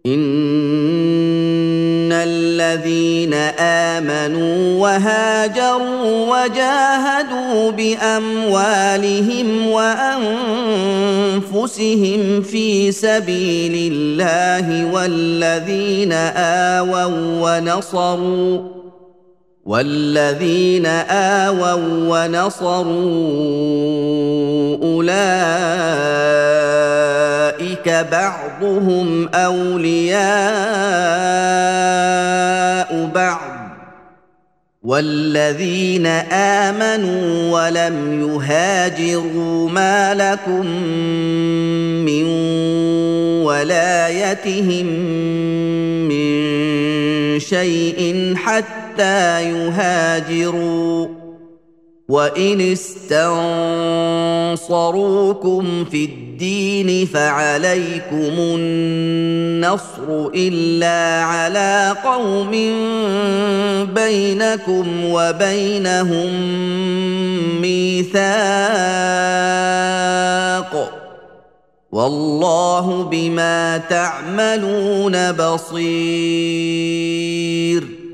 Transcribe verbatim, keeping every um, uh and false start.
إن الذين آمنوا وهاجروا وجاهدوا بأموالهم وأنفسهم في سبيل الله والذين آووا ونصروا والذين آووا ونصروا أولئك بعضهم أولياء بعض والذين آمنوا ولم يهاجروا ما لكم من ولايتهم من شيء حتى يهاجروا وإن استنصروكم في الدين فعليكم النصر إلا على قوم بينكم وبينهم ميثاق والله بما تعملون بصير